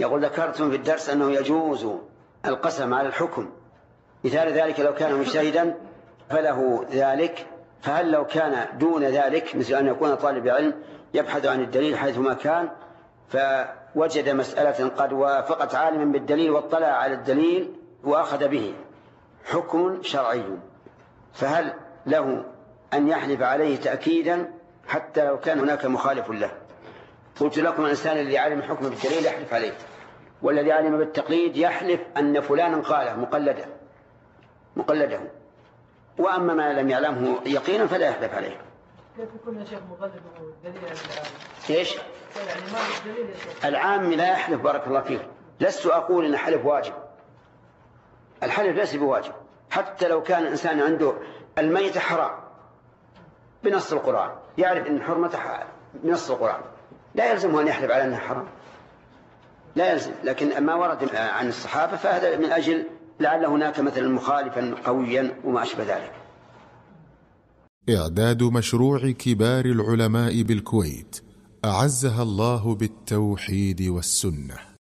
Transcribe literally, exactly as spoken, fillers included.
يقول ذكرتم في الدرس أنه يجوز القسم على الحكم، مثال ذلك لو كان مجتهدا فله ذلك، فهل لو كان دون ذلك مثل أن يكون طالب علم يبحث عن الدليل حيثما كان فوجد مسألة قد وافقت عالما بالدليل واطلع على الدليل وأخذ به حكم شرعي، فهل له أن يحلف عليه تأكيدا حتى لو كان هناك مخالف له؟ قلت لكم الإنسان الذي علم الحكم بالدليل يحلف عليه، والذي علم بالتقليد يحلف أن فلانا قاله مقلدا مقلده، وأما ما لم يعلمه يقينا فلا يحلف عليه. كيف يكون يا شيخ مقلد والدليل إيش؟ يعني ما الدليل يا شيخ؟ العام لا يحلف بارك الله فيه. لست أقول أن الحلف واجب، الحلف ليس بواجب، حتى لو كان الإنسان عنده الميت حرام بنص القرآن، يعرف أن حرمتها بنص القرآن، لا يلزمه أن يحلف على أنها حرام، لا يلزم. لكن ما ورد عن الصحابة فهذا من أجل لعل هناك مثلا مخالفا قويا وما أشبه ذلك. إعداد مشروع كبار العلماء بالكويت أعزها الله بالتوحيد والسنة.